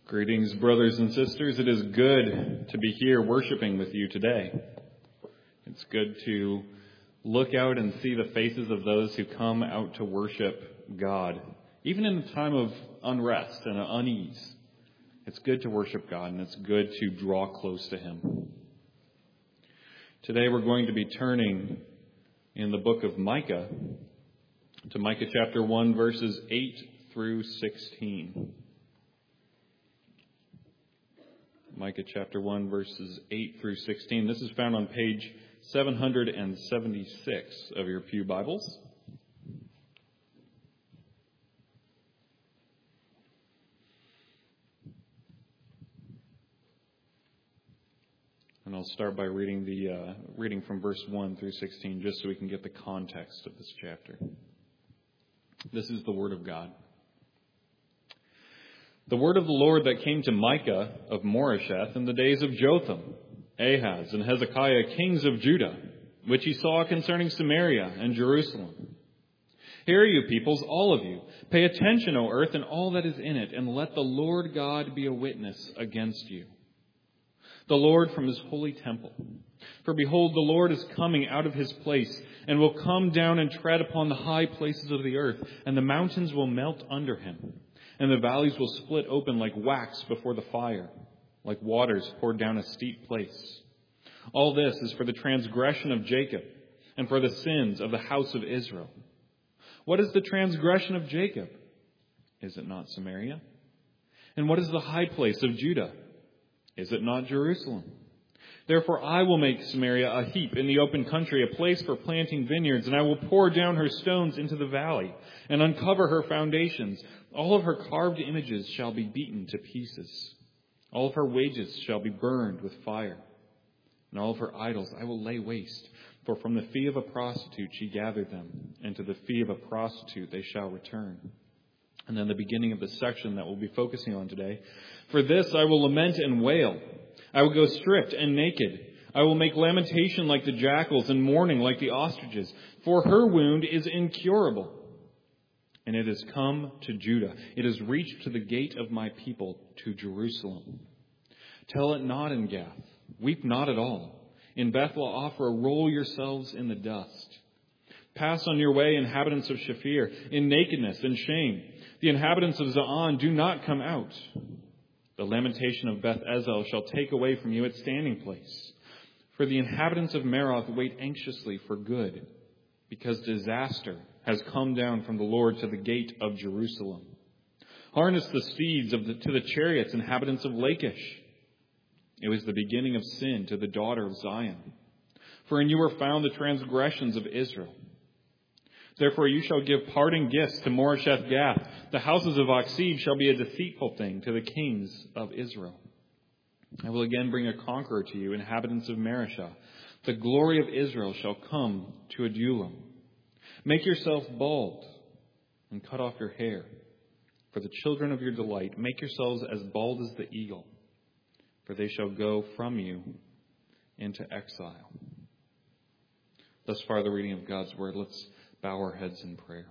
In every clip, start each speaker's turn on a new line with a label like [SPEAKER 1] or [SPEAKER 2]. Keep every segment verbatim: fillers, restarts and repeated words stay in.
[SPEAKER 1] Greetings, brothers and sisters. It is good to be here worshiping with you today. It's good to look out and see the faces of those who come out to worship God, even in a time of unrest and unease. It's good to worship God, and it's good to draw close to Him. Today we're going to be turning in the book of Micah to Micah chapter one, verses eight through sixteen. Micah chapter one, verses eight through sixteen. This is found on page seven hundred seventy-six of your pew Bibles. And I'll start by reading the uh, reading from verse one through sixteen, just so we can get the context of this chapter. This is the word of God. The word of the Lord that came to Micah of Moresheth in the days of Jotham, Ahaz, and Hezekiah, kings of Judah, which he saw concerning Samaria and Jerusalem. Hear, you peoples, all of you. Pay attention, O earth, and all that is in it, and let the Lord God be a witness against you. The Lord from his holy temple. For behold, the Lord is coming out of his place, and will come down and tread upon the high places of the earth, and the mountains will melt under him. And the valleys will split open like wax before the fire, like waters poured down a steep place. All this is for the transgression of Jacob, and for the sins of the house of Israel. What is the transgression of Jacob? Is it not Samaria? And what is the high place of Judah? Is it not Jerusalem? Therefore I will make Samaria a heap in the open country, a place for planting vineyards, and I will pour down her stones into the valley, and uncover her foundations. All of her carved images shall be beaten to pieces. All of her wages shall be burned with fire. And all of her idols I will lay waste. For from the fee of a prostitute she gathered them, and to the fee of a prostitute they shall return. And then the beginning of the section that we'll be focusing on today. For this I will lament and wail. I will go stripped and naked. I will make lamentation like the jackals and mourning like the ostriches. For her wound is incurable. And it has come to Judah. It has reached to the gate of my people, to Jerusalem. Tell it not in Gath. Weep not at all. In Beth-le-Ophrah, roll yourselves in the dust. Pass on your way, inhabitants of Shaphir, in nakedness and shame. The inhabitants of Za'an, do not come out. The lamentation of Beth-Ezel shall take away from you its standing place. For the inhabitants of Maroth wait anxiously for good, because disaster has come down from the Lord to the gate of Jerusalem. Harness the steeds of the, to the chariots, inhabitants of Lachish. It was the beginning of sin to the daughter of Zion. For in you were found the transgressions of Israel. Therefore you shall give parting gifts to Moresheth Gath. The houses of Aksib shall be a deceitful thing to the kings of Israel. I will again bring a conqueror to you, inhabitants of Mareshah. The glory of Israel shall come to Adullam. Make yourself bald and cut off your hair. For the children of your delight, make yourselves as bald as the eagle. For they shall go from you into exile. Thus far the reading of God's word. Let's bow our heads in prayer.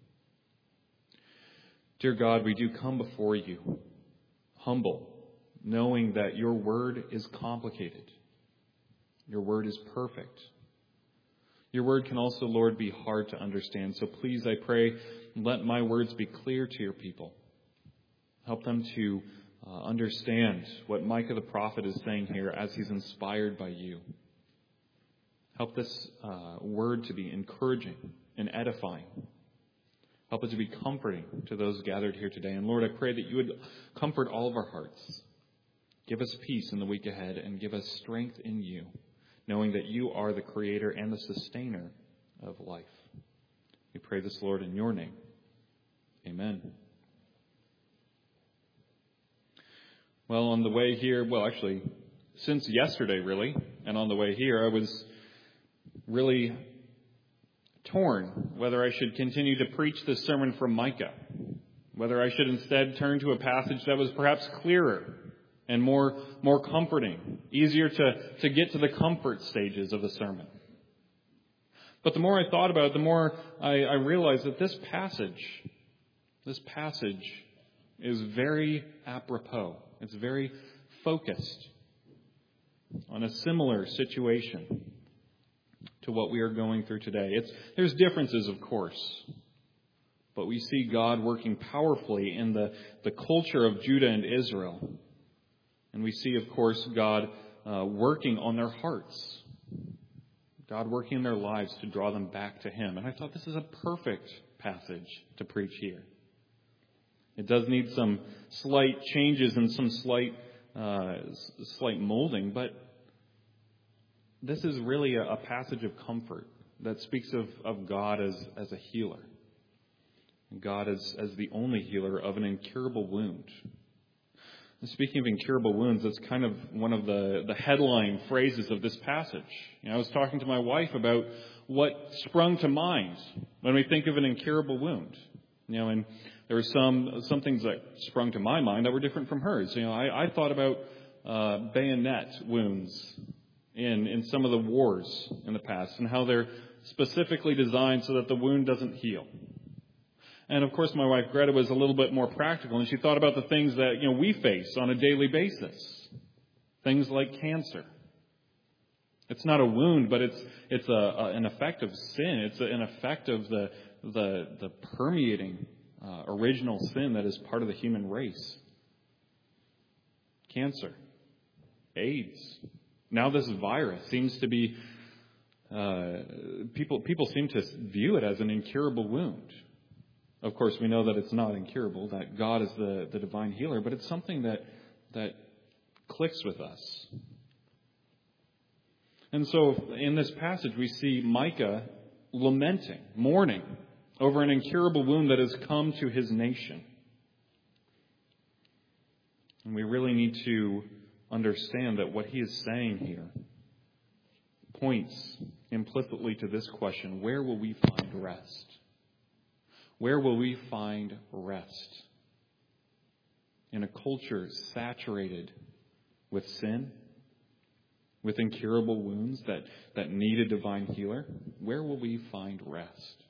[SPEAKER 1] Dear God, we do come before you, humble, knowing that your word is complicated. Your word is perfect. Your word can also, Lord, be hard to understand. So please, I pray, let my words be clear to your people. Help them to uh, understand what Micah the prophet is saying here as he's inspired by you. Help this uh, word to be encouraging and edifying. Help it to be comforting to those gathered here today. And Lord, I pray that you would comfort all of our hearts. Give us peace in the week ahead and give us strength in you, knowing that you are the creator and the sustainer of life. We pray this, Lord, in your name. Amen. Well, on the way here, well, actually, since yesterday, really, and on the way here, I was really torn whether I should continue to preach this sermon from Micah, whether I should instead turn to a passage that was perhaps clearer and more more comforting, easier to, to get to the comfort stages of the sermon. But the more I thought about it, the more I, I realized that this passage, this passage is very apropos. It's very focused on a similar situation to what we are going through today. It's, there's differences, of course, but we see God working powerfully in the, the culture of Judah and Israel. And we see, of course, God uh, working on their hearts. God working in their lives to draw them back to Him. And I thought this is a perfect passage to preach here. It does need some slight changes and some slight uh, slight molding, but this is really a, a passage of comfort that speaks of, of God as, as a healer. God as, as the only healer of an incurable wound. And speaking of incurable wounds, that's kind of one of the, the headline phrases of this passage. You know, I was talking to my wife about what sprung to mind when we think of an incurable wound. You know, and there were some some things that sprung to my mind that were different from hers. You know, I, I thought about uh, bayonet wounds in, in some of the wars in the past and how they're specifically designed so that the wound doesn't heal. And of course, my wife Greta was a little bit more practical, and she thought about the things that, you know, we face on a daily basis. Things like cancer. It's not a wound, but it's it's a, a an effect of sin. It's a, an effect of the the the permeating uh, original sin that is part of the human race. Cancer, AIDS. Now this virus seems to be uh, people people seem to view it as an incurable wound. Of course, we know that it's not incurable, that God is the, the divine healer, but it's something that that clicks with us. And so in this passage, we see Micah lamenting, mourning over an incurable wound that has come to his nation. And we really need to understand that what he is saying here points implicitly to this question: where will we find rest? Where will we find rest? In a culture saturated with sin, with incurable wounds that, that need a divine healer, where will we find rest?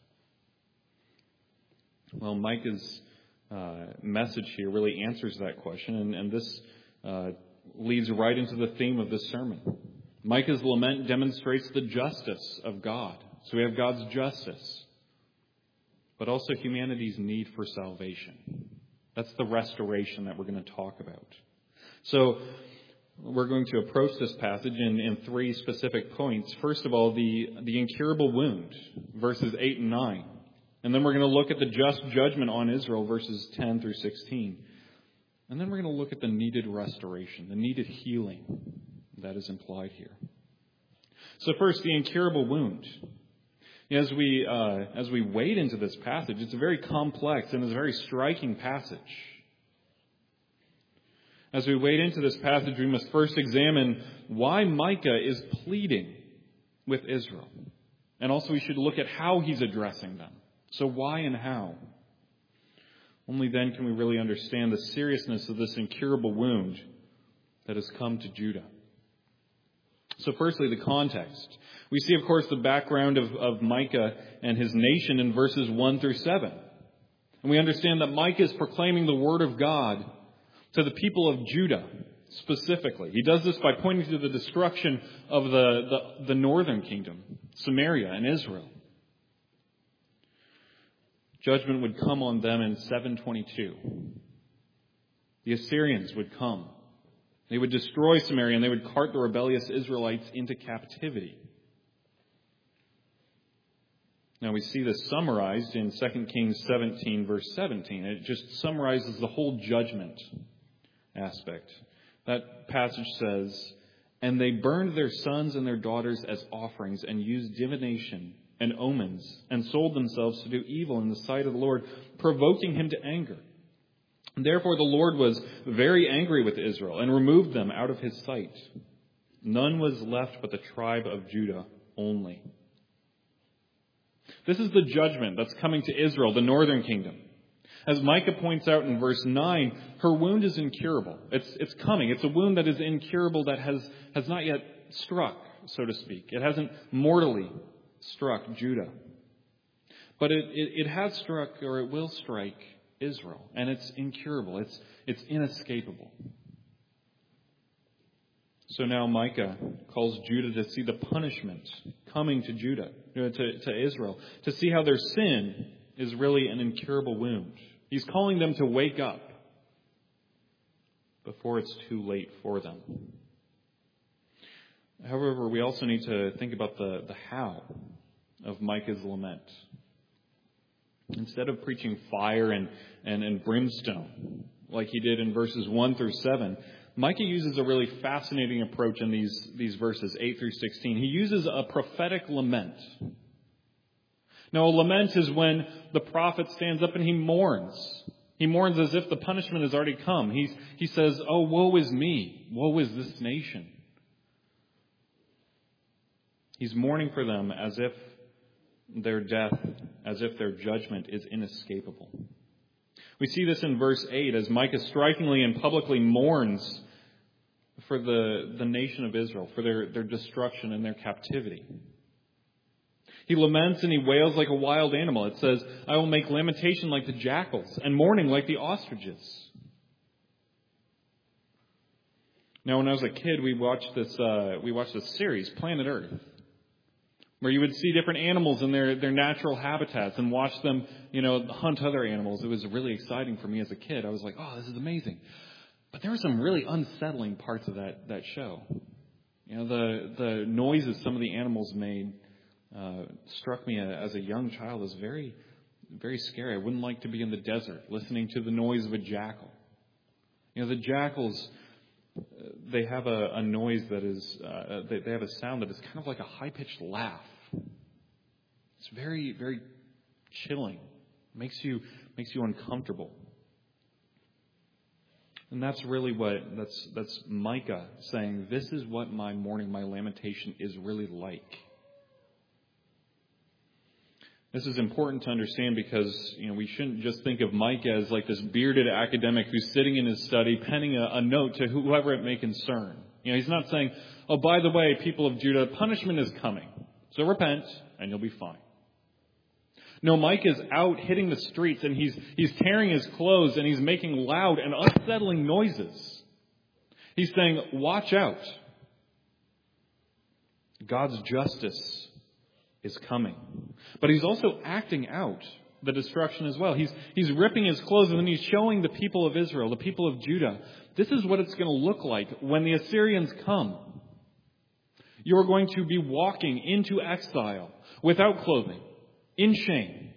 [SPEAKER 1] Well, Micah's uh, message here really answers that question, and, and this uh, leads right into the theme of this sermon. Micah's lament demonstrates the justice of God. So we have God's justice, but also humanity's need for salvation. That's the restoration that we're going to talk about. So we're going to approach this passage in, in three specific points. First of all, the, the incurable wound, verses eight and nine. And then we're going to look at the just judgment on Israel, verses ten through sixteen. And then we're going to look at the needed restoration, the needed healing that is implied here. So first, the incurable wound. As we uh, as we wade into this passage, it's a very complex and it's a very striking passage. As we wade into this passage, we must first examine why Micah is pleading with Israel. And also we should look at how he's addressing them. So why and how? Only then can we really understand the seriousness of this incurable wound that has come to Judah. So firstly, the context. We see, of course, the background of, of Micah and his nation in verses one through seven. And we understand that Micah is proclaiming the word of God to the people of Judah specifically. He does this by pointing to the destruction of the, the, the northern kingdom, Samaria and Israel. Judgment would come on them in seven twenty-two. The Assyrians would come. They would destroy Samaria and they would cart the rebellious Israelites into captivity. Now we see this summarized in Second Kings seventeen, verse seventeen. It just summarizes the whole judgment aspect. That passage says, "And they burned their sons and their daughters as offerings and used divination and omens and sold themselves to do evil in the sight of the Lord, provoking him to anger. Therefore the Lord was very angry with Israel and removed them out of his sight. None was left but the tribe of Judah only." This is the judgment that's coming to Israel, the northern kingdom. As Micah points out in verse nine, her wound is incurable. It's, it's coming. It's a wound that is incurable, that has, has not yet struck, so to speak. It hasn't mortally struck Judah. But it, it, it has struck, or it will strike, Israel. And it's incurable. It's, it's inescapable. So now Micah calls Judah to see the punishment coming to Judah, to, to Israel, to see how their sin is really an incurable wound. He's calling them to wake up before it's too late for them. However, we also need to think about the, the how of Micah's lament. Instead of preaching fire and, and, and brimstone, like he did in verses one through seven, Micah uses a really fascinating approach in these, these verses, eight through sixteen. He uses a prophetic lament. Now, a lament is when the prophet stands up and he mourns. He mourns as if the punishment has already come. He's, he says, "Oh, woe is me. Woe is this nation." He's mourning for them as if their death, as if their judgment is inescapable. We see this in verse eight as Micah strikingly and publicly mourns for the, the nation of Israel, for their, their destruction and their captivity. He laments and he wails like a wild animal. It says, "I will make lamentation like the jackals and mourning like the ostriches." Now, when I was a kid, we watched this, uh, we watched this series, Planet Earth, where you would see different animals in their, their natural habitats and watch them, you know, hunt other animals. It was really exciting for me as a kid. I was like, "Oh, this is amazing." But there were some really unsettling parts of that, that show. You know, the, the noises some of the animals made uh, struck me as a young child as very, very scary. I wouldn't like to be in the desert listening to the noise of a jackal. You know, the jackals, they have a, a noise that is, uh, they, they have a sound that is kind of like a high-pitched laugh. It's very, very chilling. Makes you, makes you uncomfortable. And that's really what, that's, that's Micah saying, this is what my mourning, my lamentation is really like. This is important to understand because, you know, we shouldn't just think of Micah as like this bearded academic who's sitting in his study penning a, a note to whoever it may concern. You know, he's not saying, "Oh, by the way, people of Judah, punishment is coming. So repent and you'll be fine." No, Micah's out hitting the streets and he's he's tearing his clothes and he's making loud and unsettling noises. He's saying, watch out. God's justice is coming. But he's also acting out the destruction as well. He's he's ripping his clothes and then he's showing the people of Israel, the people of Judah, this is what it's going to look like when the Assyrians come. You're going to be walking into exile without clothing, in shame,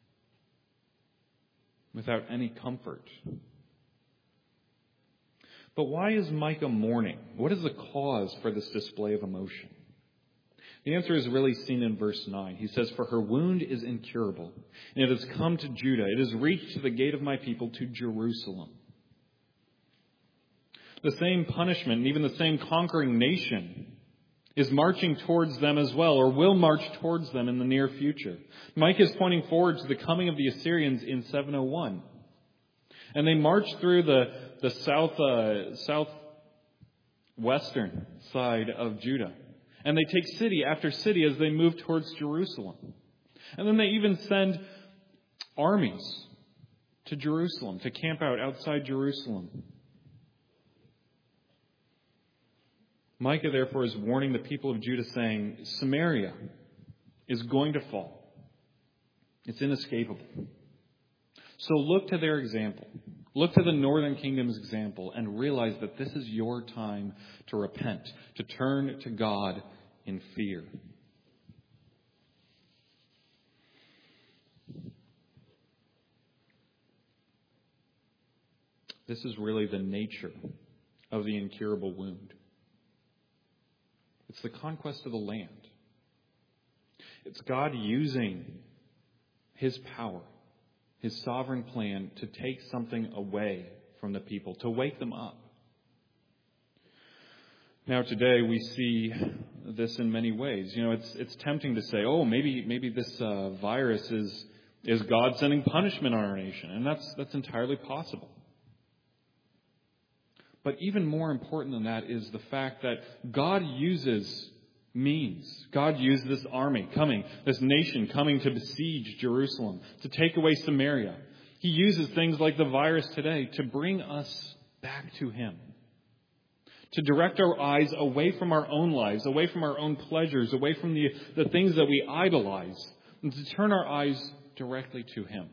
[SPEAKER 1] without any comfort. But why is Micah mourning? What is the cause for this display of emotion? The answer is really seen in verse nine. He says, "For her wound is incurable, and it has come to Judah. It has reached to the gate of my people, to Jerusalem." The same punishment and even the same conquering nation is marching towards them as well, or will march towards them in the near future. Micah is pointing forward to the coming of the Assyrians in seven oh one. And they march through the, the south, uh, southwestern side of Judah. And they take city after city as they move towards Jerusalem. And then they even send armies to Jerusalem, to camp out outside Jerusalem. Micah, therefore, is warning the people of Judah, saying, Samaria is going to fall. It's inescapable. So look to their example. Look to the northern kingdom's example and realize that this is your time to repent, to turn to God in fear. This is really the nature of the incurable wound. It's the conquest of the land. It's God using His power, His sovereign plan to take something away from the people, to wake them up. Now today we see this in many ways. You know, it's it's tempting to say, oh, maybe maybe this uh, virus is is God sending punishment on our nation, and that's that's entirely possible. But even more important than that is the fact that God uses means. God used this army coming, this nation coming to besiege Jerusalem, to take away Samaria. He uses things like the virus today to bring us back to Him, to direct our eyes away from our own lives, away from our own pleasures, away from the, the things that we idolize, and to turn our eyes directly to Him.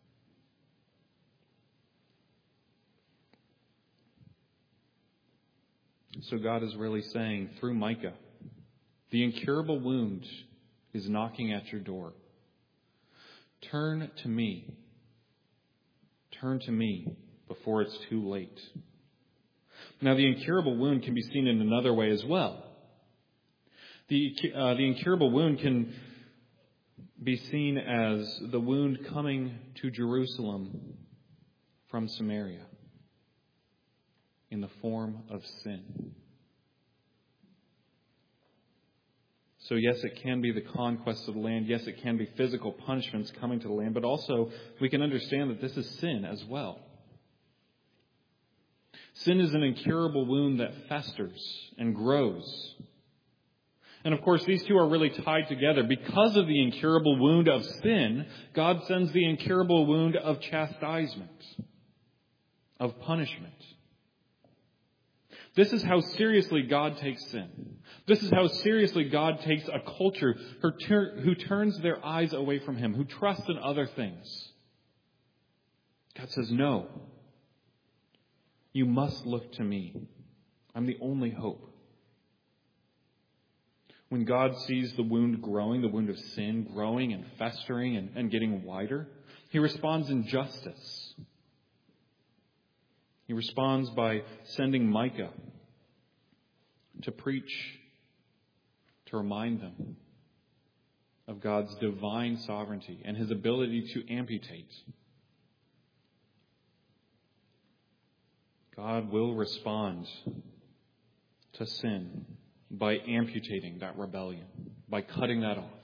[SPEAKER 1] So God is really saying through Micah, the incurable wound is knocking at your door. Turn to me. Turn to me before it's too late. Now, the incurable wound can be seen in another way as well. The, uh, the incurable wound can be seen as the wound coming to Jerusalem from Samaria in the form of sin. So yes, it can be the conquest of the land. Yes, it can be physical punishments coming to the land. But also, we can understand that this is sin as well. Sin is an incurable wound that festers and grows. And of course, these two are really tied together. Because of the incurable wound of sin, God sends the incurable wound of chastisement, of punishment. This is how seriously God takes sin. This is how seriously God takes a culture who turns their eyes away from Him, who trusts in other things. God says, no, you must look to me. I'm the only hope. When God sees the wound growing, the wound of sin growing and festering and, and getting wider, He responds in justice. He responds by sending Micah to preach, to remind them of God's divine sovereignty and His ability to amputate. God will respond to sin by amputating that rebellion, by cutting that off.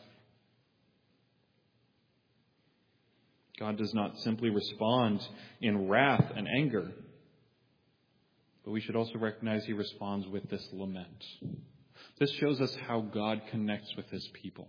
[SPEAKER 1] God does not simply respond in wrath and anger, but we should also recognize He responds with this lament. This shows us how God connects with His people.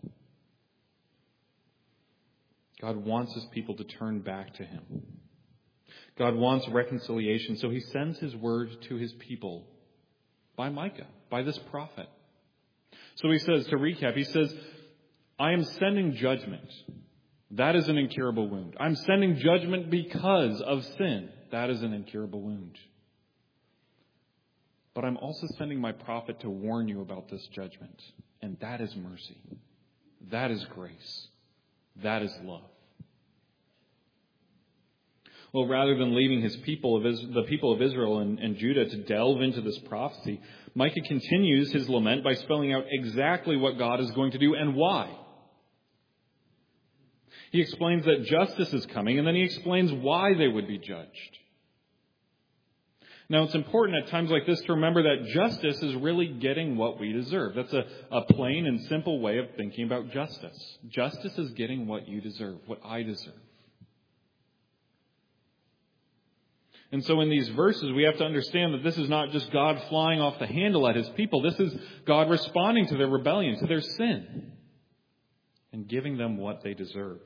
[SPEAKER 1] God wants His people to turn back to Him. God wants reconciliation, so He sends His word to His people by Micah, by this prophet. So He says, to recap, He says, I am sending judgment. That is an incurable wound. I'm sending judgment because of sin. That is an incurable wound. But I'm also sending my prophet to warn you about this judgment. And that is mercy. That is grace. That is love. Well, rather than leaving his people of Is- the people of Israel and, and Judah to delve into this prophecy, Micah continues his lament by spelling out exactly what God is going to do and why. He explains that justice is coming, and then he explains why they would be judged. Now, it's important at times like this to remember that justice is really getting what we deserve. That's a, a plain and simple way of thinking about justice. Justice is getting what you deserve, what I deserve. And so in these verses, we have to understand that this is not just God flying off the handle at His people. This is God responding to their rebellion, to their sin, and giving them what they deserve.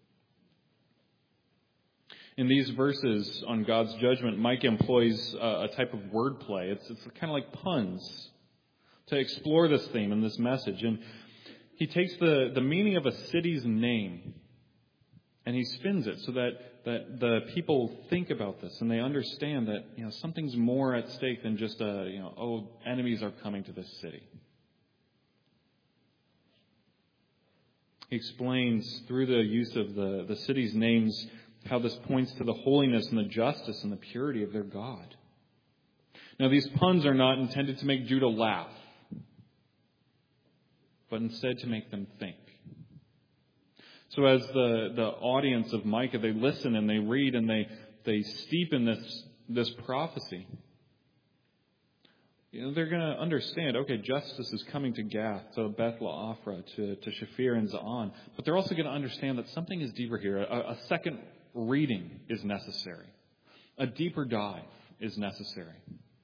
[SPEAKER 1] In these verses on God's judgment, Micah employs a type of wordplay. It's, it's kind of like puns to explore this theme and this message. And he takes the, the meaning of a city's name and he spins it so that, that the people think about this and they understand that, you know, something's more at stake than just a, you know, oh, enemies are coming to this city. He explains through the use of the, the city's names how this points to the holiness and the justice and the purity of their God. Now, these puns are not intended to make Judah laugh, but instead to make them think. So as the, the audience of Micah, they listen and they read and they, they steep in this, this prophecy, you know, they're going to understand, okay, justice is coming to Gath, to Beth Le'Afra, to, to Shafir and Za'an. But they're also going to understand that something is deeper here. A, a second reading is necessary. A deeper dive is necessary.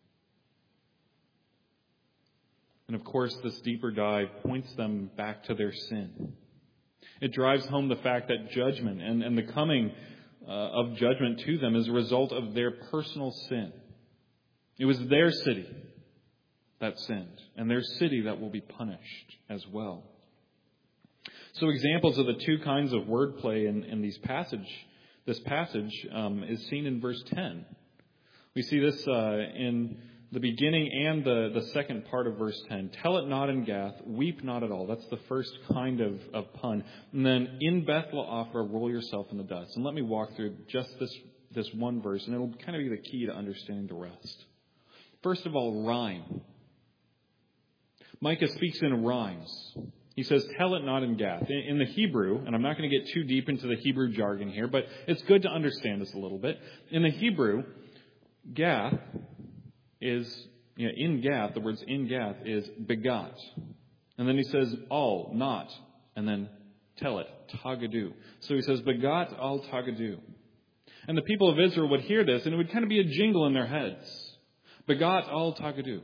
[SPEAKER 1] And of course, this deeper dive points them back to their sin. It drives home the fact that judgment and, and the coming uh, of judgment to them as a result of their personal sin. It was their city that sinned, and their city that will be punished as well. So examples of the two kinds of wordplay in, in these passage, this passage um, is seen in verse ten. We see this uh, in the beginning and the, the second part of verse ten. Tell it not in Gath, weep not at all. That's the first kind of, of pun. And then in Beth-le-Ophrah, roll yourself in the dust. And let me walk through just this, this one verse, and it'll kind of be the key to understanding the rest. First of all, rhyme. Micah speaks in rhymes. He says, tell it not in Gath. In, in the Hebrew, and I'm not going to get too deep into the Hebrew jargon here, but it's good to understand this a little bit. In the Hebrew, Gath is, you know, in Gath, the words in Gath is begot. And then he says, all, not, and then tell it, tagadu. So he says, begot al tagadu. And the people of Israel would hear this, and it would kind of be a jingle in their heads. Begot al tagadu.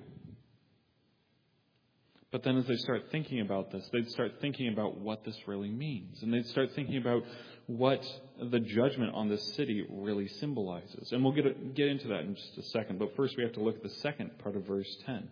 [SPEAKER 1] But then as they start thinking about this, they'd start thinking about what this really means. And they'd start thinking about what the judgment on this city really symbolizes. And we'll get get into that in just a second. But first we have to look at the second part of verse ten.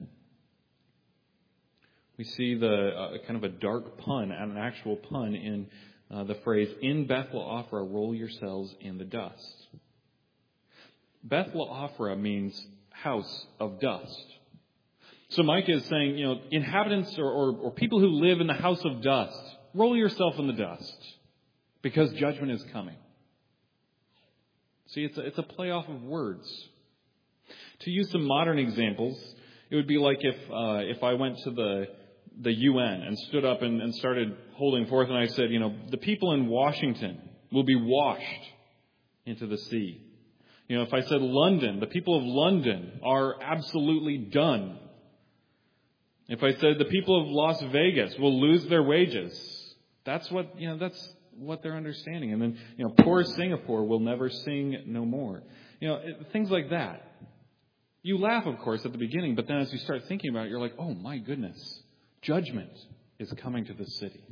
[SPEAKER 1] We see the uh, kind of a dark pun, an actual pun in uh, the phrase, in Beth-le-Ophrah, roll yourselves in the dust. Beth-le-Ophrah means house of dust. So Micah is saying, you know, inhabitants or, or, or people who live in the house of dust, roll yourself in the dust because judgment is coming. See, it's a, it's a play off of words. To use some modern examples, it would be like if uh, if I went to the the U N and stood up and, and started holding forth and I said, you know, the people in Washington will be washed into the sea. You know, if I said London, the people of London are absolutely done. If I said the people of Las Vegas will lose their wages, that's what, you know, that's what they're understanding. And then, you know, poor Singapore will never sing no more. You know, things like that. You laugh, of course, at the beginning, but then as you start thinking about it, you're like, oh my goodness, judgment is coming to the city.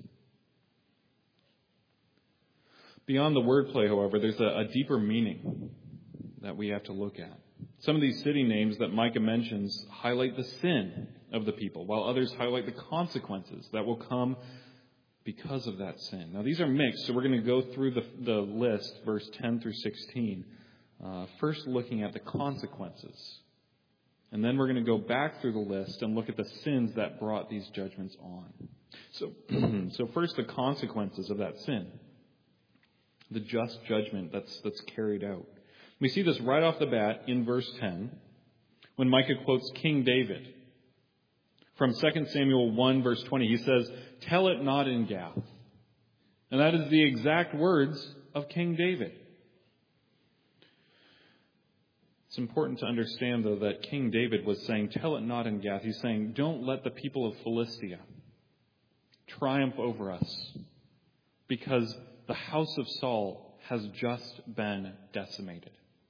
[SPEAKER 1] Beyond the wordplay, however, there's a, a deeper meaning that we have to look at. Some of these city names that Micah mentions highlight the sin of the people, while others highlight the consequences that will come because of that sin. Now, these are mixed, so we're going to go through the, the list, verse ten through sixteen, uh, first looking at the consequences. And then we're going to go back through the list and look at the sins that brought these judgments on. So, so first, the consequences of that sin. The just judgment that's that's carried out. We see this right off the bat in verse ten, when Micah quotes King David. From Second Samuel one, verse twenty, he says, tell it not in Gath. And that is the exact words of King David. It's important to understand, though, that King David was saying, tell it not in Gath. He's saying, don't let the people of Philistia triumph over us, because the house of Saul has just been decimated.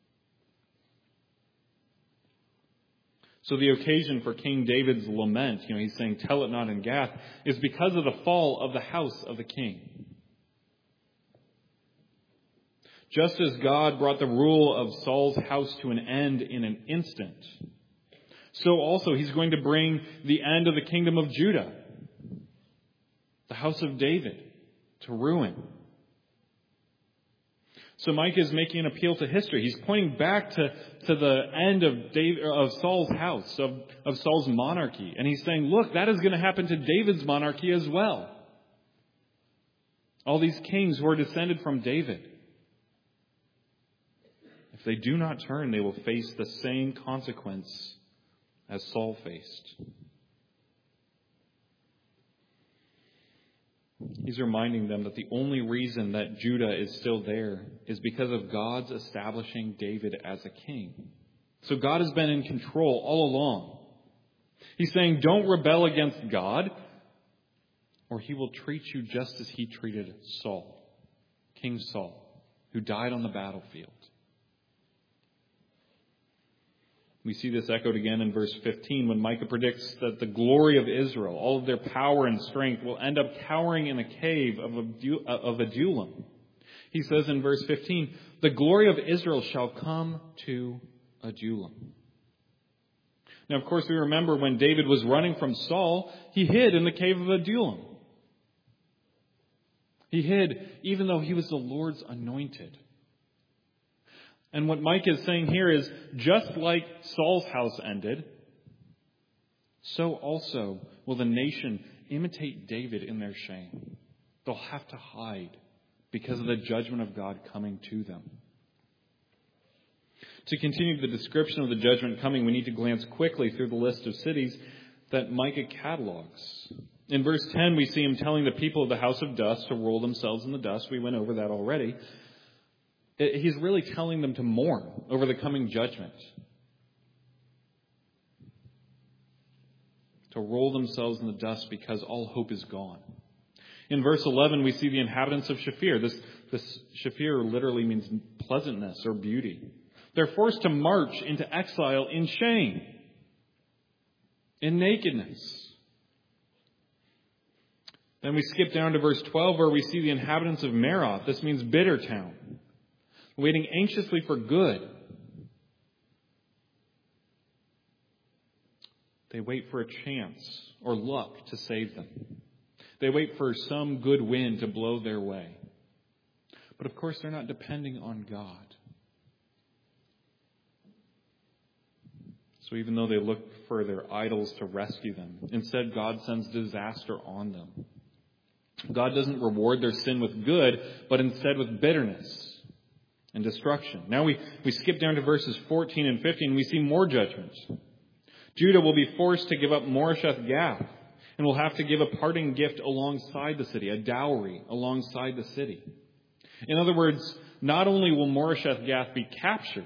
[SPEAKER 1] So the occasion for King David's lament, you know, he's saying, tell it not in Gath, is because of the fall of the house of the king. Just as God brought the rule of Saul's house to an end in an instant, so also he's going to bring the end of the kingdom of Judah, the house of David, to ruin. So Micah is making an appeal to history. He's pointing back to, to the end of David, of Saul's house, of, of Saul's monarchy. And he's saying, look, that is going to happen to David's monarchy as well. All these kings who are descended from David. If they do not turn, they will face the same consequence as Saul faced. He's reminding them that the only reason that Judah is still there is because of God's establishing David as a king. So God has been in control all along. He's saying, don't rebel against God, or he will treat you just as he treated Saul, King Saul, who died on the battlefield. We see this echoed again in verse fifteen when Micah predicts that the glory of Israel, all of their power and strength, will end up cowering in a cave of Adullam. He says in verse fifteen, the glory of Israel shall come to Adullam. Now, of course, we remember when David was running from Saul, he hid in the cave of Adullam. He hid even though he was the Lord's anointed. And what Micah is saying here is, just like Saul's house ended, so also will the nation imitate David in their shame. They'll have to hide because of the judgment of God coming to them. To continue the description of the judgment coming, we need to glance quickly through the list of cities that Micah catalogs. In verse ten, we see him telling the people of the house of dust to roll themselves in the dust. We went over that already. He's really telling them to mourn over the coming judgment. To roll themselves in the dust because all hope is gone. In verse eleven, we see the inhabitants of Shaphir. This, this Shaphir literally means pleasantness or beauty. They're forced to march into exile in shame, in nakedness. Then we skip down to verse twelve where we see the inhabitants of Meroth. This means bitter town, waiting anxiously for good. They wait for a chance or luck to save them. They wait for some good wind to blow their way. But of course, they're not depending on God. So even though they look for their idols to rescue them, instead God sends disaster on them. God doesn't reward their sin with good, but instead with bitterness and destruction. Now we, we skip down to verses fourteen and fifteen. We see more judgments. Judah will be forced to give up Moresheth Gath and will have to give a parting gift alongside the city, a dowry alongside the city. In other words, not only will Moresheth Gath be captured,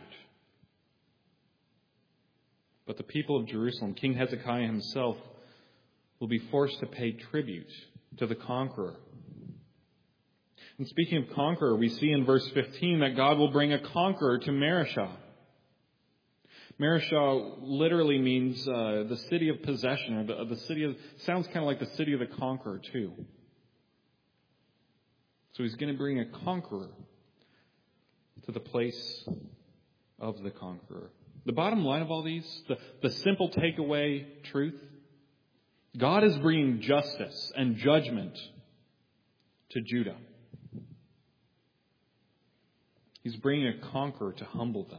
[SPEAKER 1] but the people of Jerusalem, King Hezekiah himself, will be forced to pay tribute to the conqueror. And speaking of conqueror, we see in verse fifteen that God will bring a conqueror to Mareshah. Mareshah literally means uh, the city of possession, or the, the city of, sounds kind of like the city of the conqueror too. So he's going to bring a conqueror to the place of the conqueror. The bottom line of all these, the, the simple takeaway truth, God is bringing justice and judgment to Judah. He's bringing a conqueror to humble them.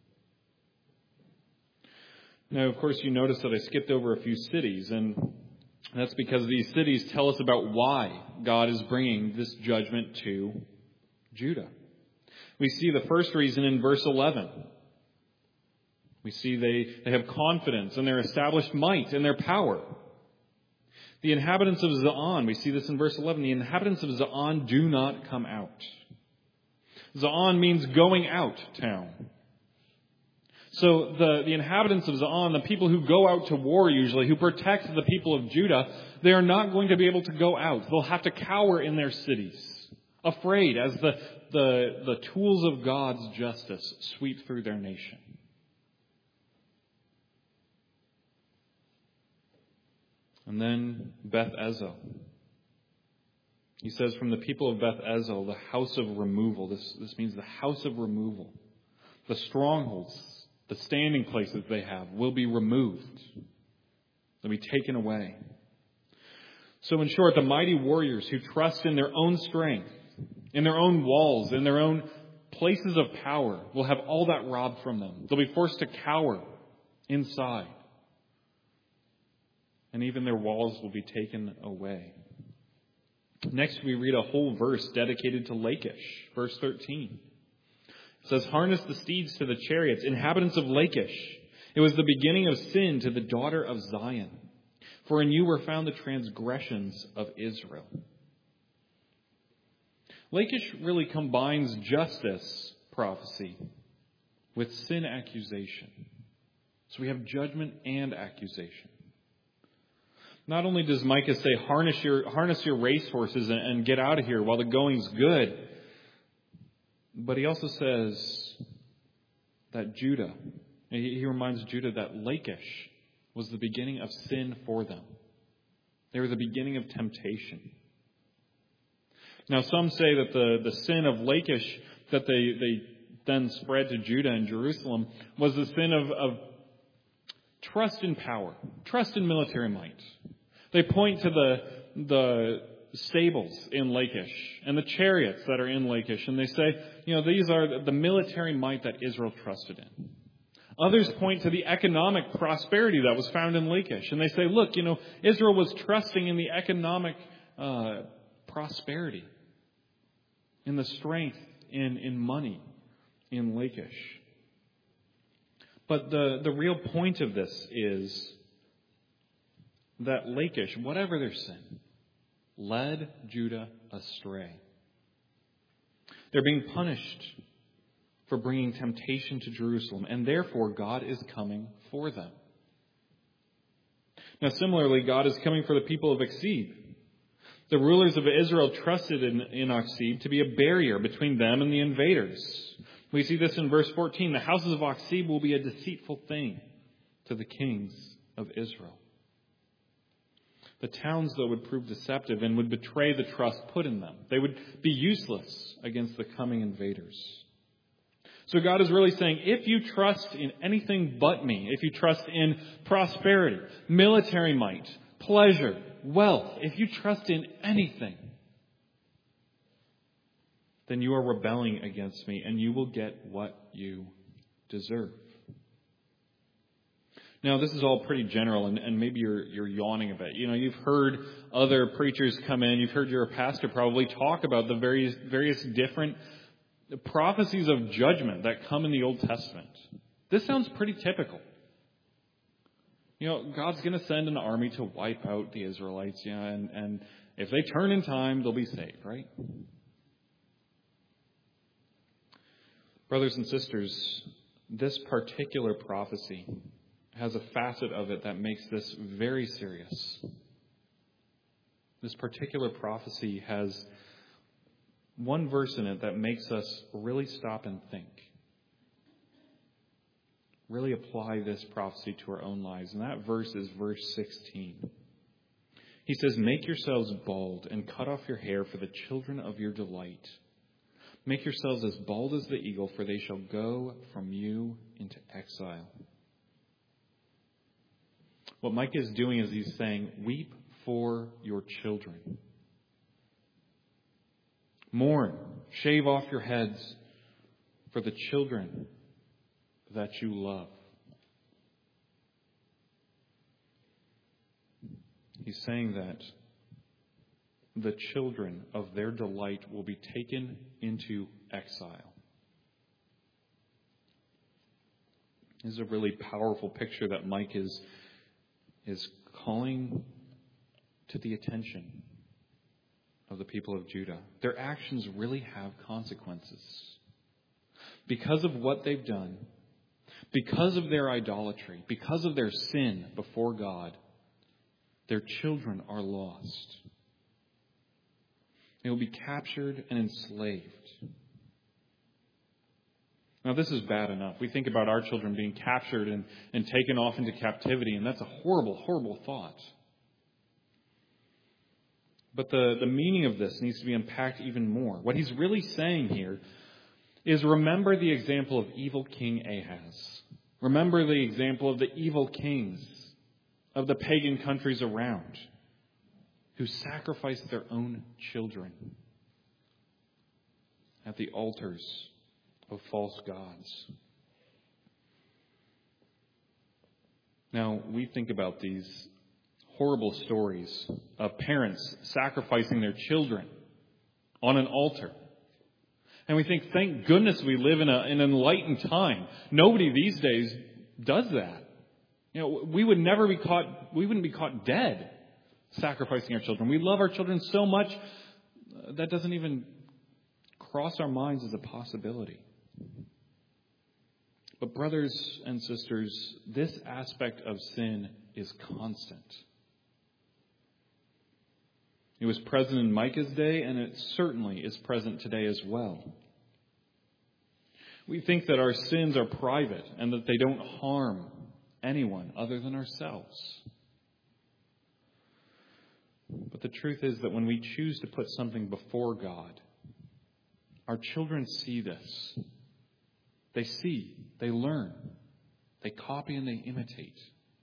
[SPEAKER 1] Now, of course, you notice that I skipped over a few cities, and that's because these cities tell us about why God is bringing this judgment to Judah. We see the first reason in verse eleven. We see they, they have confidence in their established might and their power. The inhabitants of Zoan, we see this in verse eleven, the inhabitants of Zoan do not come out. Zoan means going out town. So the, the inhabitants of Zoan, the people who go out to war usually, who protect the people of Judah, they are not going to be able to go out. They'll have to cower in their cities, afraid as the, the, the tools of God's justice sweep through their nation. And then Beth Ezel. He says, from the people of Beth Ezel, the house of removal. This, this means the house of removal. The strongholds, the standing places they have will be removed. They'll be taken away. So in short, the mighty warriors who trust in their own strength, in their own walls, in their own places of power, will have all that robbed from them. They'll be forced to cower inside. And even their walls will be taken away. Next, we read a whole verse dedicated to Lachish, verse thirteen. It says, harness the steeds to the chariots, inhabitants of Lachish. It was the beginning of sin to the daughter of Zion. For in you were found the transgressions of Israel. Lachish really combines justice prophecy with sin accusation. So we have judgment and accusation. Not only does Micah say, harness your, harness your racehorses and, and get out of here while the going's good, but he also says that Judah, he, he reminds Judah that Lachish was the beginning of sin for them. They were the beginning of temptation. Now, some say that the, the sin of Lachish that they, they then spread to Judah and Jerusalem was the sin of, of trust in power, trust in military might. They point to the, the stables in Lachish and the chariots that are in Lachish, and they say, you know, these are the military might that Israel trusted in. Others point to the economic prosperity that was found in Lachish, and they say, look, you know, Israel was trusting in the economic uh, prosperity, in the strength in, in money in Lachish. But the, the real point of this is that Lachish, whatever their sin, led Judah astray. They're being punished for bringing temptation to Jerusalem, and therefore God is coming for them. Now, similarly, God is coming for the people of Achzib. The rulers of Israel trusted in, in Achzib to be a barrier between them and the invaders. We see this in verse fourteen. The houses of Achzib will be a deceitful thing to the kings of Israel. The towns, though, would prove deceptive and would betray the trust put in them. They would be useless against the coming invaders. So God is really saying, if you trust in anything but me, if you trust in prosperity, military might, pleasure, wealth, if you trust in anything, then you are rebelling against me and you will get what you deserve. Now, this is all pretty general, and, and maybe you're you're yawning a bit. You know, you've heard other preachers come in, you've heard your pastor probably talk about the various various different prophecies of judgment that come in the Old Testament. This sounds pretty typical. You know, God's going to send an army to wipe out the Israelites, yeah, and, and if they turn in time, they'll be saved, right? Brothers and sisters, this particular prophecy has a facet of it that makes this very serious. This particular prophecy has one verse in it that makes us really stop and think. Really apply this prophecy to our own lives. And that verse is verse sixteen. He says, "Make yourselves bald and cut off your hair for the children of your delight. Make yourselves as bald as the eagle, for they shall go from you into exile." What Micah is doing is he's saying, weep for your children. Mourn, shave off your heads for the children that you love. He's saying that the children of their delight will be taken into exile. This is a really powerful picture that Mike is, is calling to the attention of the people of Judah. Their actions really have consequences. Because of what they've done, because of their idolatry, because of their sin before God, their children are lost. They will be captured and enslaved. Now, this is bad enough. We think about our children being captured and, and taken off into captivity, and that's a horrible, horrible thought. But the, the meaning of this needs to be unpacked even more. What he's really saying here is remember the example of evil King Ahaz. Remember the example of the evil kings of the pagan countries around who sacrificed their own children at the altars of false gods. Now, we think about these horrible stories of parents sacrificing their children on an altar. And we think, thank goodness we live in, a, in an enlightened time. Nobody these days does that. You know, we would never be caught, we wouldn't be caught dead sacrificing our children. We love our children so much that doesn't even cross our minds as a possibility. But brothers and sisters, this aspect of sin is constant. It was present in Micah's day, and it certainly is present today as well. We think that our sins are private and that they don't harm anyone other than ourselves. But the truth is that when we choose to put something before God, our children see this. They see, they learn, they copy and they imitate.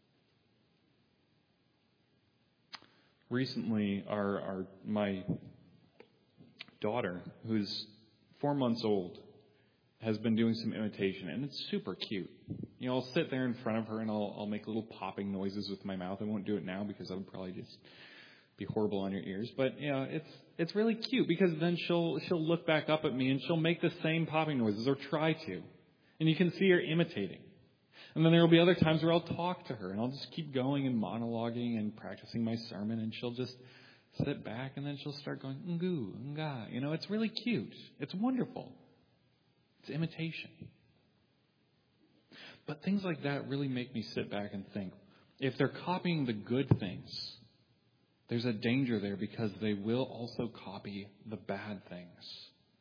[SPEAKER 1] Recently, our, our my daughter, who's four months old, has been doing some imitation, and it's super cute. You know, I'll sit there in front of her and I'll, I'll make little popping noises with my mouth. I won't do it now because I would probably just be horrible on your ears. But you know, it's it's really cute because then she'll she'll look back up at me and she'll make the same popping noises or try to, and you can see her imitating. And then there will be other times where I'll talk to her and I'll just keep going and monologuing and practicing my sermon, and she'll just sit back and then she'll start going ngoo nga. You know, it's really cute. It's wonderful. It's imitation. But things like that really make me sit back and think, if they're copying the good things, there's a danger there because they will also copy the bad things.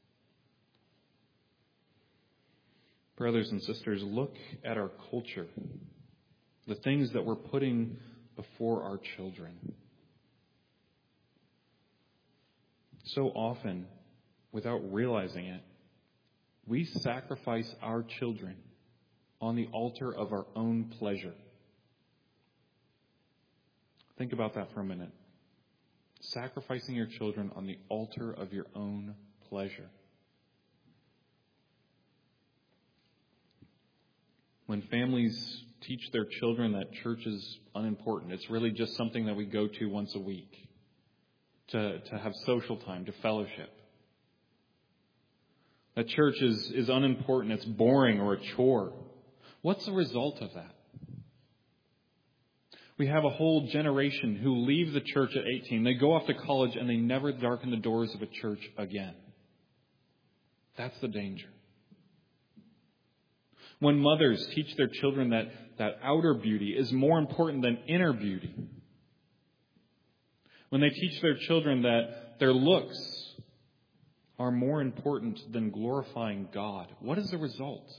[SPEAKER 1] Brothers and sisters, look at our culture, the things that we're putting before our children. So often, without realizing it, we sacrifice our children on the altar of our own pleasure. Think about that for a minute. Sacrificing your children on the altar of your own pleasure. When families teach their children that church is unimportant, it's really just something that we go to once a week to, to have social time, to fellowship. That church is, is unimportant, it's boring or a chore. What's the result of that? We have a whole generation who leave the church at eighteen. They go off to college and they never darken the doors of a church again. That's the danger. When mothers teach their children that, that outer beauty is more important than inner beauty. When they teach their children that their looks are more important than glorifying God, what is the result?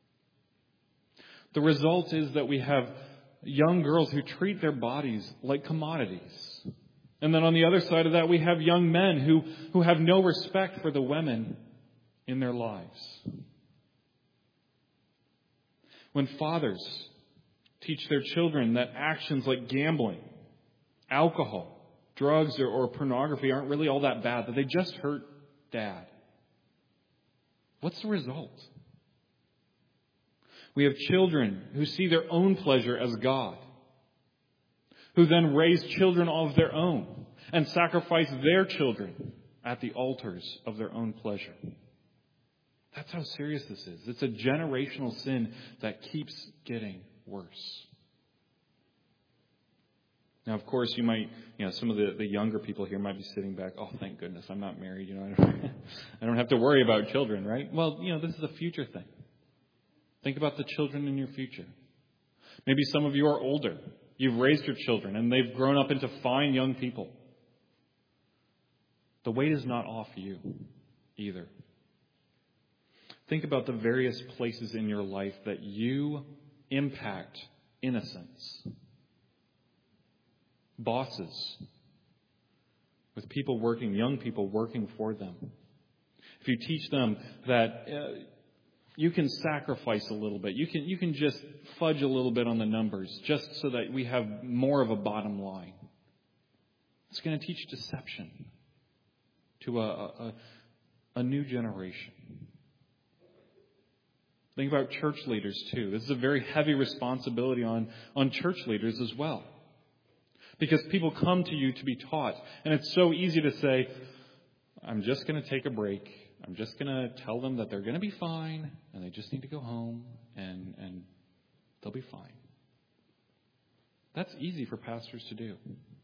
[SPEAKER 1] The result is that we have young girls who treat their bodies like commodities. And then on the other side of that, we have young men who, who have no respect for the women in their lives. When fathers teach their children that actions like gambling, alcohol, drugs, or, or pornography aren't really all that bad, that they just hurt Dad, what's the result? We have children who see their own pleasure as God, who then raise children of their own and sacrifice their children at the altars of their own pleasure. That's how serious this is. It's a generational sin that keeps getting worse. Now, of course, you might, you know, some of the, the younger people here might be sitting back, oh, thank goodness, I'm not married. You know, I don't, I don't have to worry about children, right? Well, you know, this is a future thing. Think about the children in your future. Maybe some of you are older. You've raised your children and they've grown up into fine young people. The weight is not off you either. Think about the various places in your life that you impact innocence. Bosses, with people working, young people working for them. If you teach them that uh, you can sacrifice a little bit, you can you can just fudge a little bit on the numbers just so that we have more of a bottom line. It's going to teach deception to a, a, a new generation. Think about church leaders too. This is a very heavy responsibility on, on church leaders as well. Because people come to you to be taught. And it's so easy to say, I'm just going to take a break. I'm just going to tell them that they're going to be fine and they just need to go home and, and they'll be fine. That's easy for pastors to do.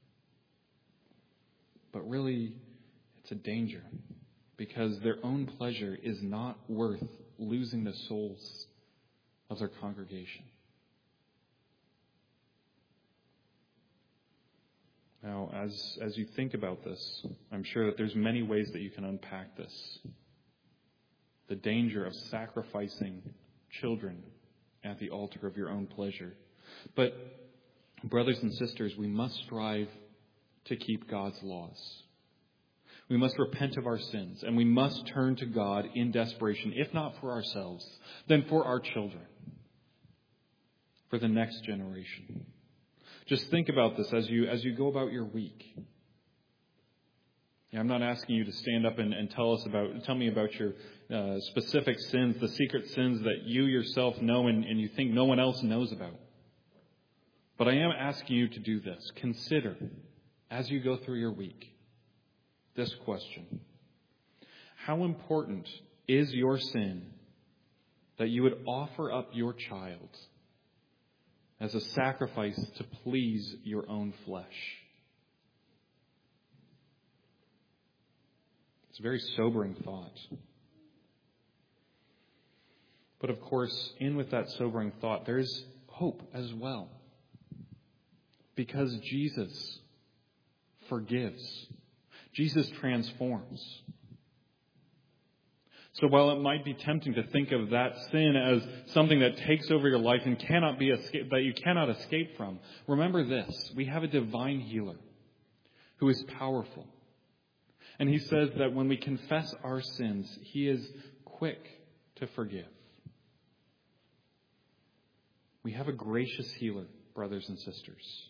[SPEAKER 1] But really, it's a danger because their own pleasure is not worth losing the souls of their congregation. Now, as, as you think about this, I'm sure that there's many ways that you can unpack this. The danger of sacrificing children at the altar of your own pleasure. But, brothers and sisters, we must strive to keep God's laws. We must repent of our sins, and we must turn to God in desperation, if not for ourselves, then for our children, for the next generation. Just think about this as you as you go about your week. Yeah, I'm not asking you to stand up and, and tell us about tell me about your uh, specific sins, the secret sins that you yourself know and, and you think no one else knows about. But I am asking you to do this. Consider, as you go through your week, this question. How important is your sin that you would offer up your child as a sacrifice to please your own flesh? It's a very sobering thought. But of course, in with that sobering thought, there's hope as well. Because Jesus forgives. Jesus transforms. So while it might be tempting to think of that sin as something that takes over your life and cannot be escape, that you cannot escape from, remember this: we have a divine healer who is powerful. And he says that when we confess our sins, he is quick to forgive. We have a gracious healer, brothers and sisters.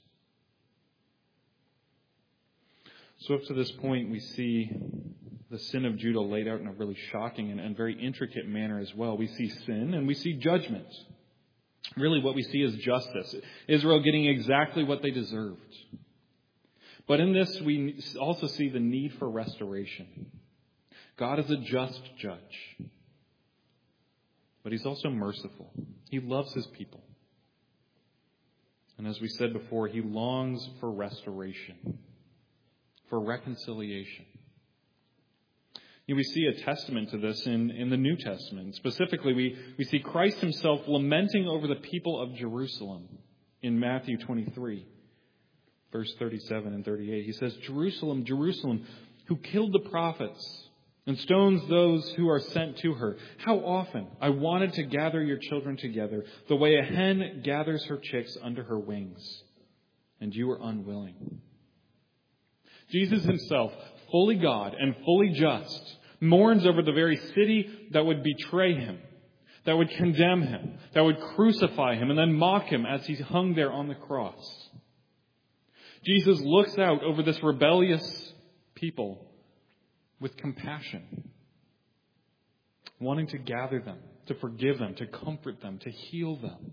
[SPEAKER 1] So up to this point, we see the sin of Judah laid out in a really shocking and, and very intricate manner as well. We see sin and we see judgment. Really what we see is justice. Israel getting exactly what they deserved. But in this, we also see the need for restoration. God is a just judge. But he's also merciful. He loves his people. And as we said before, he longs for restoration, for reconciliation. You know, we see a testament to this in, in the New Testament. Specifically, we, we see Christ himself lamenting over the people of Jerusalem in Matthew twenty-three, verse thirty-seven and thirty-eight. He says, "Jerusalem, Jerusalem, who killed the prophets and stones those who are sent to her. How often I wanted to gather your children together, the way a hen gathers her chicks under her wings, and you were unwilling." Jesus himself, fully God and fully just, mourns over the very city that would betray him, that would condemn him, that would crucify him and then mock him as he hung there on the cross. Jesus looks out over this rebellious people with compassion, wanting to gather them, to forgive them, to comfort them, to heal them.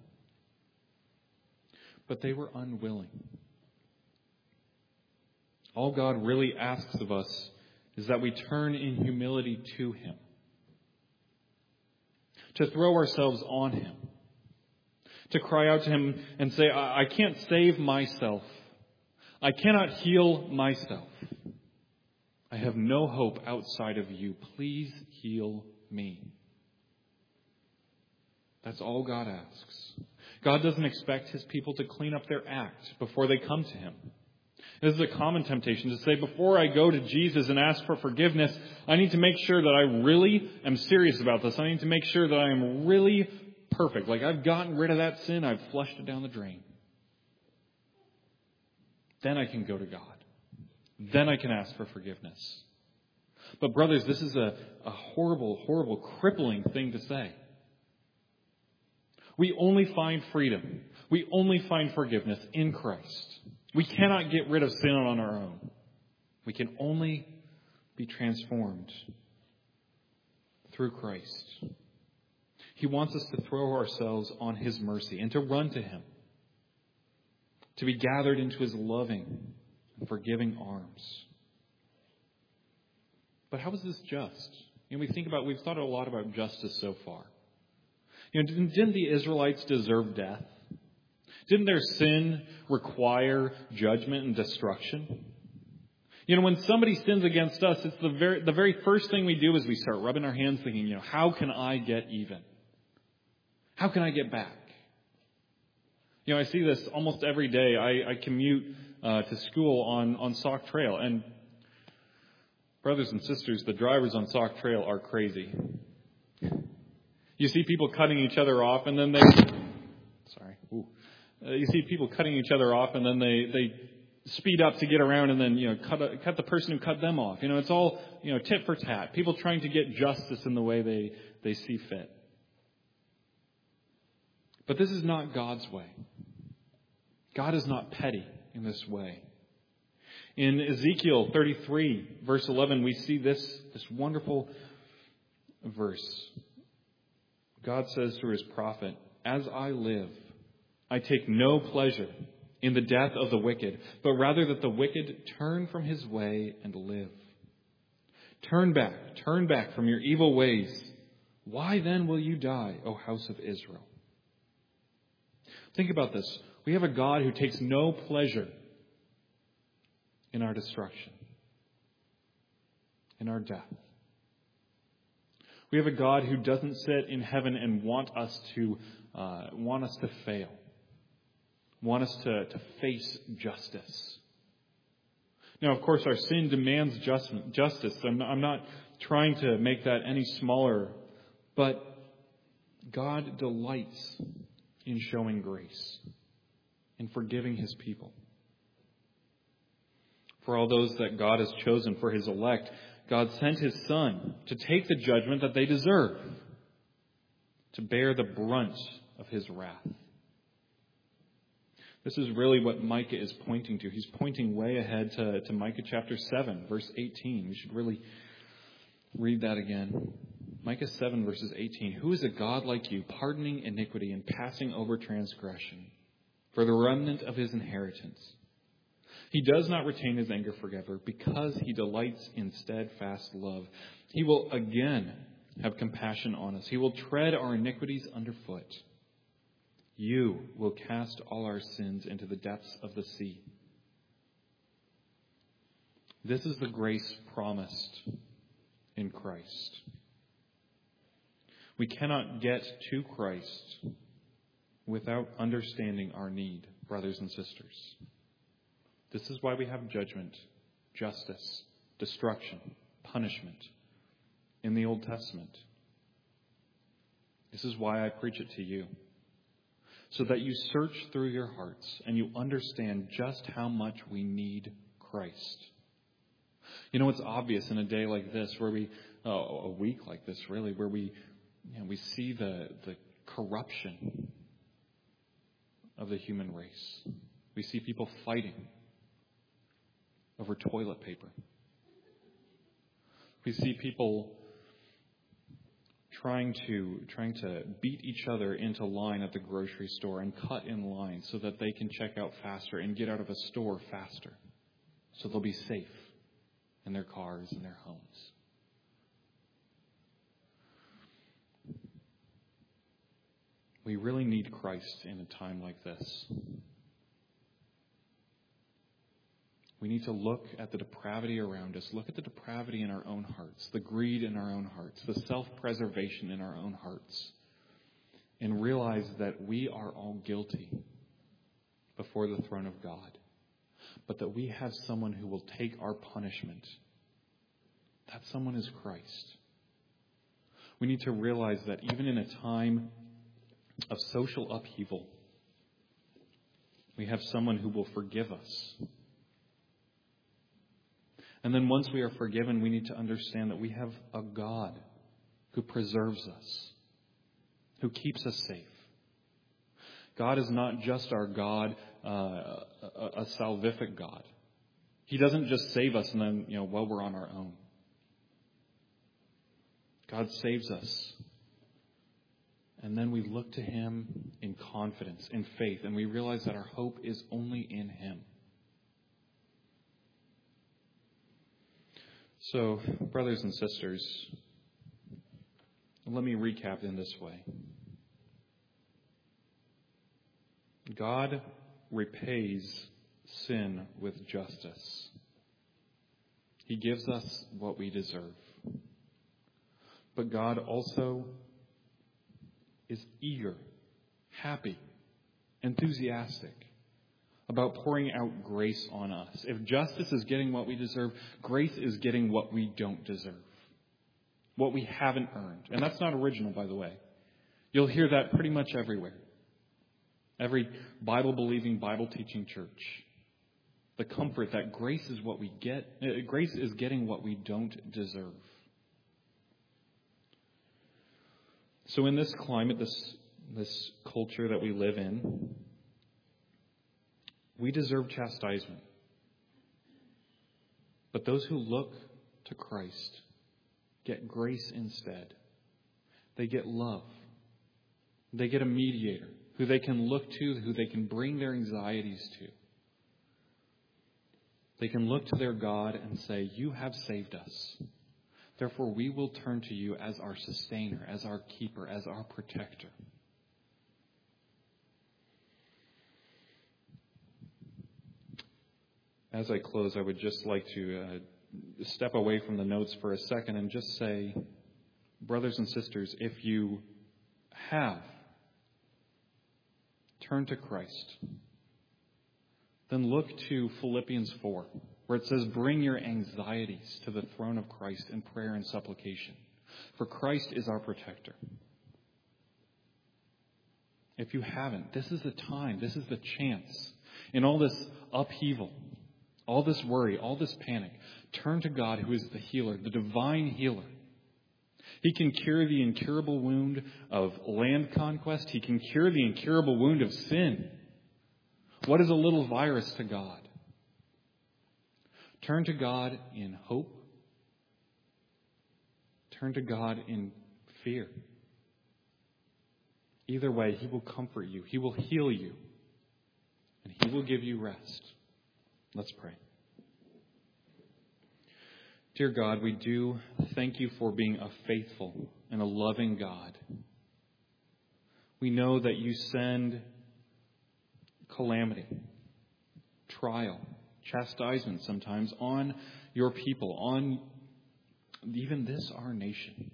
[SPEAKER 1] But they were unwilling. All God really asks of us is that we turn in humility to him, to throw ourselves on him, to cry out to him and say, I, I can't save myself. I cannot heal myself. I have no hope outside of you. Please heal me. That's all God asks. God doesn't expect his people to clean up their act before they come to him. This is a common temptation to say, before I go to Jesus and ask for forgiveness, I need to make sure that I really am serious about this. I need to make sure that I am really perfect. Like I've gotten rid of that sin. I've flushed it down the drain. Then I can go to God. Then I can ask for forgiveness. But brothers, this is a, a horrible, horrible, crippling thing to say. We only find freedom. We only find forgiveness in Christ. We cannot get rid of sin on our own. We can only be transformed through Christ. He wants us to throw ourselves on his mercy and to run to him, to be gathered into his loving and forgiving arms. But how is this just? You know, we think about, we've thought a lot about justice so far. You know, didn't, didn't the Israelites deserve death? Didn't their sin require judgment and destruction? You know, when somebody sins against us, it's the very the very first thing we do is we start rubbing our hands thinking, you know, how can I get even? How can I get back? You know, I see this almost every day. I, I commute uh, to school on, on Sauk Trail. And brothers and sisters, the drivers on Sauk Trail are crazy. You see people cutting each other off and then they... Sorry. Ooh. Uh, you see people cutting each other off and then they, they speed up to get around and then, you know, cut a, cut the person who cut them off. You know, it's all, you know, tit for tat. People trying to get justice in the way they, they see fit. But this is not God's way. God is not petty in this way. In Ezekiel thirty-three, verse eleven, we see this, this wonderful verse. God says through his prophet, "As I live, I take no pleasure in the death of the wicked, but rather that the wicked turn from his way and live. Turn back, turn back from your evil ways. Why then will you die, O house of Israel?" Think about this. We have a God who takes no pleasure in our destruction, in our death. We have a God who doesn't sit in heaven and want us to uh, want us to fail, want us to, to face justice. Now, of course, our sin demands just, justice. I'm, I'm not trying to make that any smaller, but God delights in showing grace, in forgiving his people. For all those that God has chosen for his elect, God sent his Son to take the judgment that they deserve, to bear the brunt of his wrath. This is really what Micah is pointing to. He's pointing way ahead to, to Micah chapter seven, verse eighteen. We should really read that again. Micah seven, verses eighteen. "Who is a God like you, pardoning iniquity and passing over transgression for the remnant of his inheritance? He does not retain his anger forever, because he delights in steadfast love. He will again have compassion on us. He will tread our iniquities underfoot. You will cast all our sins into the depths of the sea." This is the grace promised in Christ. We cannot get to Christ without understanding our need, brothers and sisters. This is why we have judgment, justice, destruction, punishment in the Old Testament. This is why I preach it to you, so that you search through your hearts and you understand just how much we need Christ. You know, it's obvious in a day like this, where we, oh, a week like this really, where we, you know, we see the, the corruption of the human race. We see people fighting over toilet paper. We see people trying to trying to beat each other into line at the grocery store and cut in line so that they can check out faster and get out of a store faster, so they'll be safe in their cars and their homes. We really need Christ in a time like this. We need to look at the depravity around us, look at the depravity in our own hearts, the greed in our own hearts, the self-preservation in our own hearts, and realize that we are all guilty before the throne of God, but that we have someone who will take our punishment. That someone is Christ. We need to realize that even in a time of social upheaval, we have someone who will forgive us. And then once we are forgiven, we need to understand that we have a God who preserves us, who keeps us safe. God is not just our God, uh, a, a salvific God. He doesn't just save us and then, you know, well, we're on our own. God saves us. And then we look to him in confidence, in faith, and we realize that our hope is only in him. So, brothers and sisters, let me recap in this way. God repays sin with justice. He gives us what we deserve. But God also is eager, happy, enthusiastic about pouring out grace on us. If justice is getting what we deserve, grace is getting what we don't deserve, what we haven't earned. And that's not original, by the way. You'll hear that pretty much everywhere. Every Bible-believing, Bible-teaching church. the comfort that grace is what we get. Uh, grace is getting what we don't deserve. So in this climate, this this culture that we live in, we deserve chastisement. But those who look to Christ get grace instead. They get love. They get a mediator who they can look to, who they can bring their anxieties to. They can look to their God and say, "You have saved us. Therefore, we will turn to you as our sustainer, as our keeper, as our protector." As I close, I would just like to uh, step away from the notes for a second and just say, brothers and sisters, if you have turned to Christ, then look to Philippians four, where it says, "Bring your anxieties to the throne of Christ in prayer and supplication, for Christ is our protector." If you haven't, this is the time, this is the chance. In all this upheaval, all this worry, all this panic, turn to God who is the healer, the divine healer. He can cure the incurable wound of land conquest. He can cure the incurable wound of sin. What is a little virus to God? Turn to God in hope. Turn to God in fear. Either way, He will comfort you. He will heal you. And He will give you rest. Let's pray. Dear God, we do thank you for being a faithful and a loving God. We know that you send calamity, trial, chastisement sometimes on your people, on even this, our nation.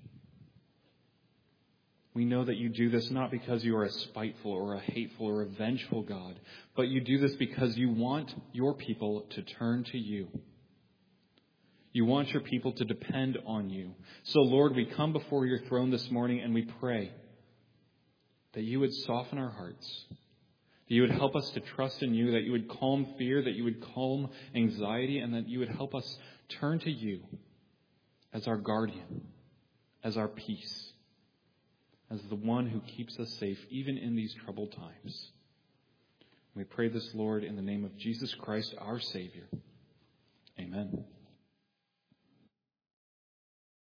[SPEAKER 1] We know that you do this not because you are a spiteful or a hateful or a vengeful God, but you do this because you want your people to turn to you. You want your people to depend on you. So, Lord, we come before your throne this morning and we pray that you would soften our hearts, that you would help us to trust in you, that you would calm fear, that you would calm anxiety, and that you would help us turn to you as our guardian, as our peace, as the one who keeps us safe even in these troubled times. We pray this, Lord, in the name of Jesus Christ, our Savior. Amen.